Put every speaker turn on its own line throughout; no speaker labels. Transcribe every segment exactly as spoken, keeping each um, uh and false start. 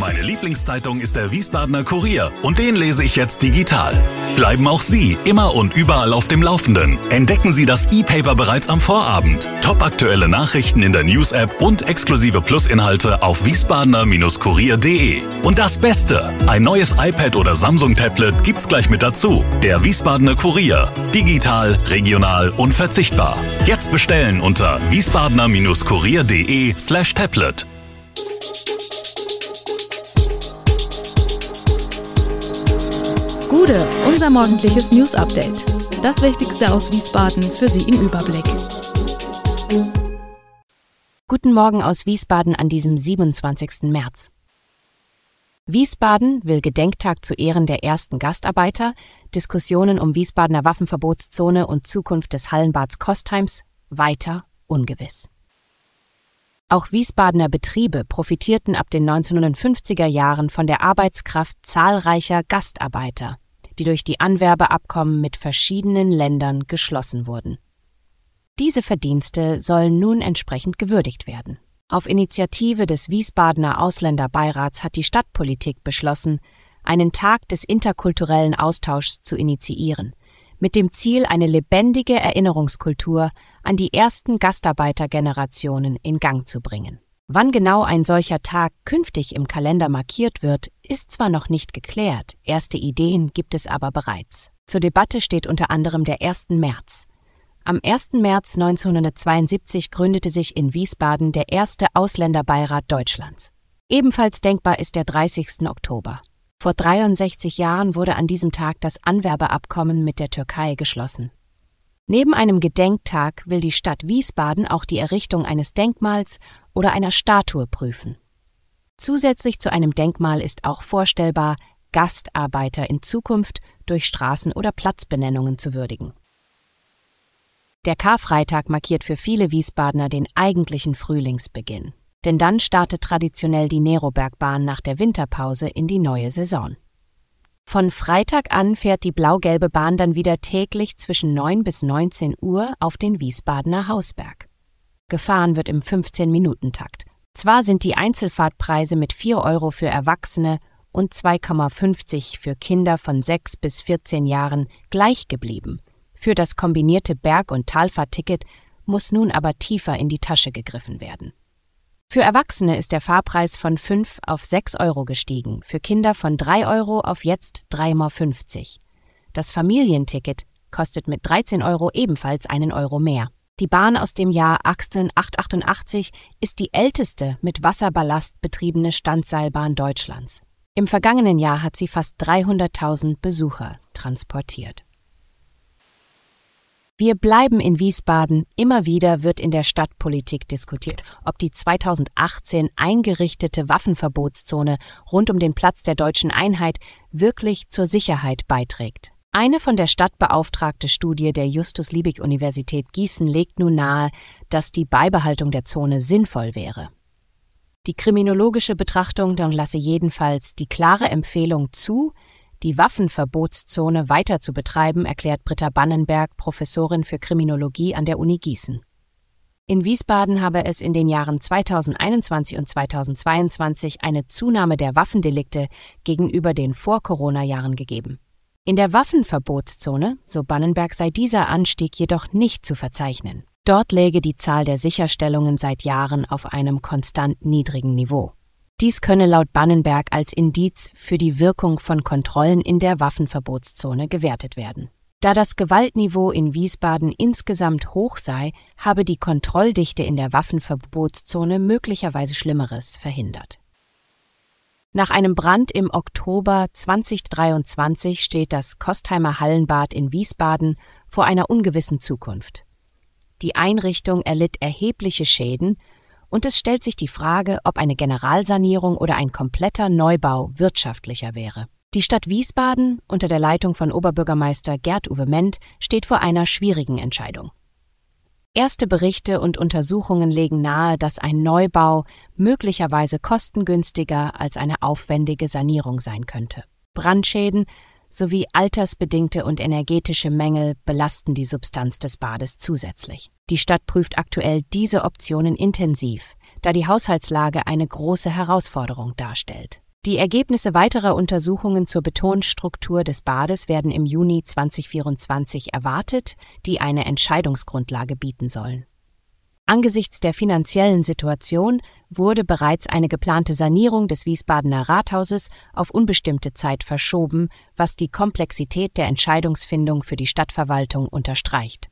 Meine Lieblingszeitung ist der Wiesbadener Kurier und den lese ich jetzt digital. Bleiben auch Sie immer und überall auf dem Laufenden. Entdecken Sie das E-Paper bereits am Vorabend. Topaktuelle Nachrichten in der News-App und exklusive Plus-Inhalte auf wiesbadener Kurier punkt de. Und das Beste, ein neues iPad oder Samsung-Tablet gibt's gleich mit dazu. Der Wiesbadener Kurier. Digital, regional, unverzichtbar. Jetzt bestellen unter wiesbadener Kurier punkt de slash tablet.
Gude, unser morgendliches News-Update. Das Wichtigste aus Wiesbaden für Sie im Überblick.
Guten Morgen aus Wiesbaden an diesem siebenundzwanzigsten März. Wiesbaden will Gedenktag zu Ehren der ersten Gastarbeiter, Diskussionen um Wiesbadener Waffenverbotszone und Zukunft des Hallenbads Kostheims weiter ungewiss. Auch Wiesbadener Betriebe profitierten ab den neunzehnhundertfünfziger Jahren von der Arbeitskraft zahlreicher Gastarbeiter, die durch die Anwerbeabkommen mit verschiedenen Ländern geschlossen wurden. Diese Verdienste sollen nun entsprechend gewürdigt werden. Auf Initiative des Wiesbadener Ausländerbeirats hat die Stadtpolitik beschlossen, einen Tag des interkulturellen Austauschs zu initiieren, mit dem Ziel, eine lebendige Erinnerungskultur an die ersten Gastarbeitergenerationen in Gang zu bringen. Wann genau ein solcher Tag künftig im Kalender markiert wird, ist zwar noch nicht geklärt, erste Ideen gibt es aber bereits. Zur Debatte steht unter anderem der erste März. Am ersten März neunzehnhundertzweiundsiebzig gründete sich in Wiesbaden der erste Ausländerbeirat Deutschlands. Ebenfalls denkbar ist der dreißigste Oktober. Vor dreiundsechzig Jahren wurde an diesem Tag das Anwerbeabkommen mit der Türkei geschlossen. Neben einem Gedenktag will die Stadt Wiesbaden auch die Errichtung eines Denkmals oder einer Statue prüfen. Zusätzlich zu einem Denkmal ist auch vorstellbar, Gastarbeiter in Zukunft durch Straßen- oder Platzbenennungen zu würdigen. Der Karfreitag markiert für viele Wiesbadener den eigentlichen Frühlingsbeginn. Denn dann startet traditionell die Nerobergbahn nach der Winterpause in die neue Saison. Von Freitag an fährt die blau-gelbe Bahn dann wieder täglich zwischen neun bis neunzehn Uhr auf den Wiesbadener Hausberg. Gefahren wird im fünfzehn-Minuten-Takt. Zwar sind die Einzelfahrtpreise mit vier Euro für Erwachsene und zwei Euro fünfzig für Kinder von sechs bis vierzehn Jahren gleich geblieben. Für das kombinierte Berg- und Talfahrtticket muss nun aber tiefer in die Tasche gegriffen werden. Für Erwachsene ist der Fahrpreis von fünf auf sechs Euro gestiegen, für Kinder von drei Euro auf jetzt drei Euro fünfzig. Das Familienticket kostet mit dreizehn Euro ebenfalls einen Euro mehr. Die Bahn aus dem Jahr achtzehnhundertachtundachtzig ist die älteste mit Wasserballast betriebene Standseilbahn Deutschlands. Im vergangenen Jahr hat sie fast dreihunderttausend Besucher transportiert. Wir bleiben in Wiesbaden. Immer wieder wird in der Stadtpolitik diskutiert, ob die zweitausendachtzehn eingerichtete Waffenverbotszone rund um den Platz der Deutschen Einheit wirklich zur Sicherheit beiträgt. Eine von der Stadt beauftragte Studie der Justus-Liebig-Universität Gießen legt nun nahe, dass die Beibehaltung der Zone sinnvoll wäre. Die kriminologische Betrachtung dann lasse jedenfalls die klare Empfehlung zu, die Waffenverbotszone weiter zu betreiben, erklärt Britta Bannenberg, Professorin für Kriminologie an der Uni Gießen. In Wiesbaden habe es in den Jahren zweitausendeinundzwanzig und zweitausendzweiundzwanzig eine Zunahme der Waffendelikte gegenüber den Vor-Corona-Jahren gegeben. In der Waffenverbotszone, so Bannenberg, sei dieser Anstieg jedoch nicht zu verzeichnen. Dort läge die Zahl der Sicherstellungen seit Jahren auf einem konstant niedrigen Niveau. Dies könne laut Bannenberg als Indiz für die Wirkung von Kontrollen in der Waffenverbotszone gewertet werden. Da das Gewaltniveau in Wiesbaden insgesamt hoch sei, habe die Kontrolldichte in der Waffenverbotszone möglicherweise Schlimmeres verhindert. Nach einem Brand im Oktober zweitausenddreiundzwanzig steht das Kostheimer Hallenbad in Wiesbaden vor einer ungewissen Zukunft. Die Einrichtung erlitt erhebliche Schäden und es stellt sich die Frage, ob eine Generalsanierung oder ein kompletter Neubau wirtschaftlicher wäre. Die Stadt Wiesbaden, unter der Leitung von Oberbürgermeister Gerd-Uwe Ment, steht vor einer schwierigen Entscheidung. Erste Berichte und Untersuchungen legen nahe, dass ein Neubau möglicherweise kostengünstiger als eine aufwendige Sanierung sein könnte. Brandschäden sowie altersbedingte und energetische Mängel belasten die Substanz des Bades zusätzlich. Die Stadt prüft aktuell diese Optionen intensiv, da die Haushaltslage eine große Herausforderung darstellt. Die Ergebnisse weiterer Untersuchungen zur Betonstruktur des Bades werden im Juni zweitausendvierundzwanzig erwartet, die eine Entscheidungsgrundlage bieten sollen. Angesichts der finanziellen Situation wurde bereits eine geplante Sanierung des Wiesbadener Rathauses auf unbestimmte Zeit verschoben, was die Komplexität der Entscheidungsfindung für die Stadtverwaltung unterstreicht.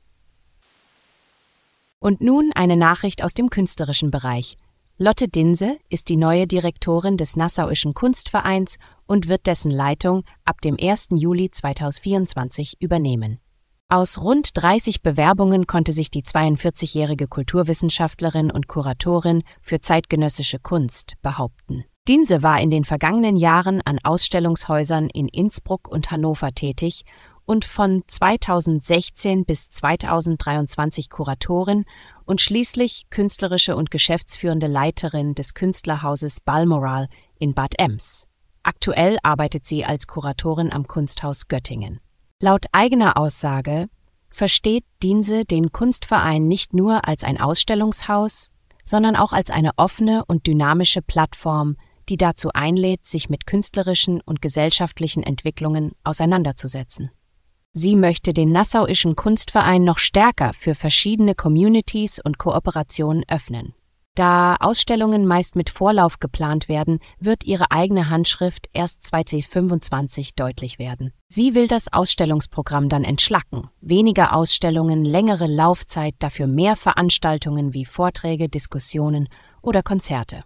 Und nun eine Nachricht aus dem künstlerischen Bereich. Lotte Dinse ist die neue Direktorin des Nassauischen Kunstvereins und wird dessen Leitung ab dem ersten Juli zweitausendvierundzwanzig übernehmen. Aus rund dreißig Bewerbungen konnte sich die zweiundvierzigjährige Kulturwissenschaftlerin und Kuratorin für zeitgenössische Kunst behaupten. Dinse war in den vergangenen Jahren an Ausstellungshäusern in Innsbruck und Hannover tätig und von zweitausendsechzehn bis zweitausenddreiundzwanzig Kuratorin und schließlich künstlerische und geschäftsführende Leiterin des Künstlerhauses Balmoral in Bad Ems. Aktuell arbeitet sie als Kuratorin am Kunsthaus Göttingen. Laut eigener Aussage versteht Dinse den Kunstverein nicht nur als ein Ausstellungshaus, sondern auch als eine offene und dynamische Plattform, die dazu einlädt, sich mit künstlerischen und gesellschaftlichen Entwicklungen auseinanderzusetzen. Sie möchte den Nassauischen Kunstverein noch stärker für verschiedene Communities und Kooperationen öffnen. Da Ausstellungen meist mit Vorlauf geplant werden, wird ihre eigene Handschrift erst zweitausendfünfundzwanzig deutlich werden. Sie will das Ausstellungsprogramm dann entschlacken. Weniger Ausstellungen, längere Laufzeit, dafür mehr Veranstaltungen wie Vorträge, Diskussionen oder Konzerte.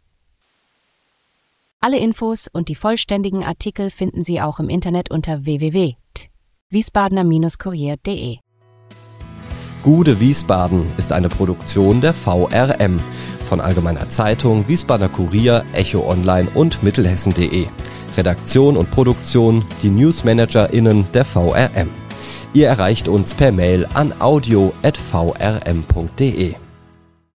Alle Infos und die vollständigen Artikel finden Sie auch im Internet unter w w w punkt wiesbadener Kurier punkt de.
Gude Wiesbaden ist eine Produktion der V R M von Allgemeiner Zeitung, Wiesbadener Kurier, Echo Online und Mittelhessen punkt de. Redaktion und Produktion die NewsmanagerInnen der V R M. Ihr erreicht uns per Mail an audio at v r m punkt de.